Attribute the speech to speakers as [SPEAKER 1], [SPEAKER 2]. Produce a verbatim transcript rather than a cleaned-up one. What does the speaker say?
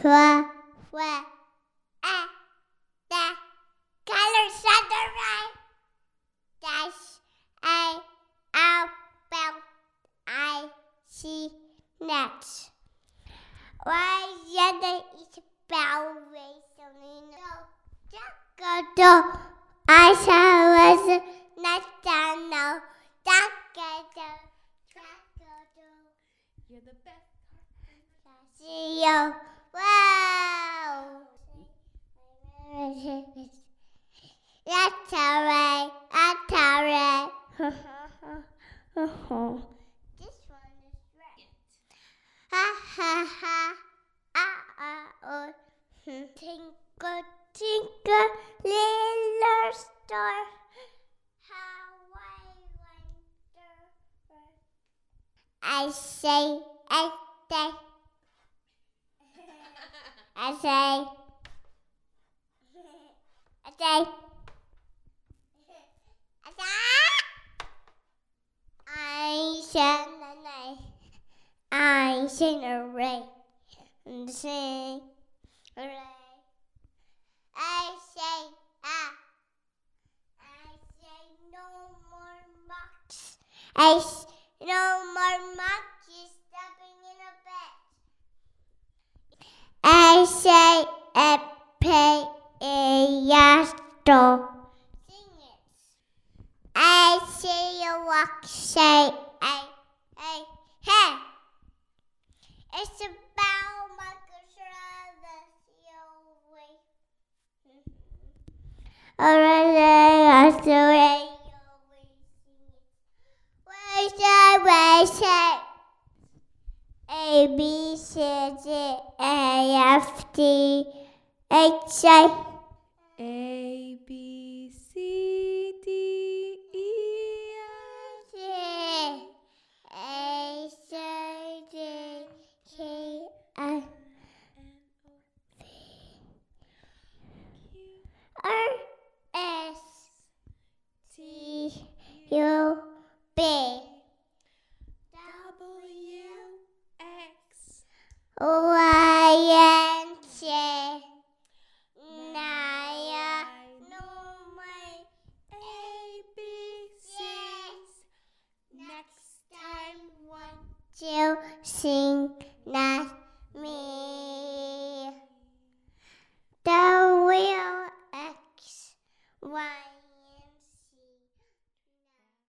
[SPEAKER 1] Where, where, eh, the colors of the rain. Dash, a, outbound, I see next. Why yonder is bell racing? Jacodo, I shall was national. Jacodo, Jacodo.
[SPEAKER 2] You're the best.
[SPEAKER 1] See you. Wow. That's alright. That's alright. This one is red. Ha ha ha. Ah ah oh. Tinkle tinkle little star. How I wonder. I say, I say. I say, I say, I say, I sing a night, I sing a ray, and sing a ray. I say, ah, I say no more mucks. I s- no more monkeys stepping in a bed. I say a pay a yasto. Sing it. I see you walk, say, hey, hey, hey. It's about my Alright, that's the way you sing it. Where's the way say? A B C D E F G H I
[SPEAKER 2] A, B, C, D, E, F.
[SPEAKER 1] G A C D K I R S T U B
[SPEAKER 2] W, X.
[SPEAKER 1] Y and Z Naya no my
[SPEAKER 2] A, B, six. Next time, one.
[SPEAKER 1] to sing that